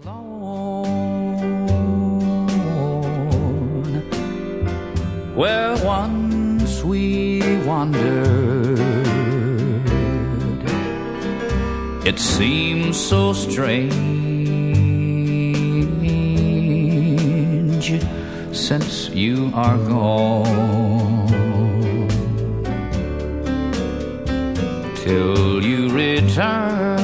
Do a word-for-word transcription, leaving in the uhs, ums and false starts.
alone, where once we wandered. It seems so strange since you are gone, till you return.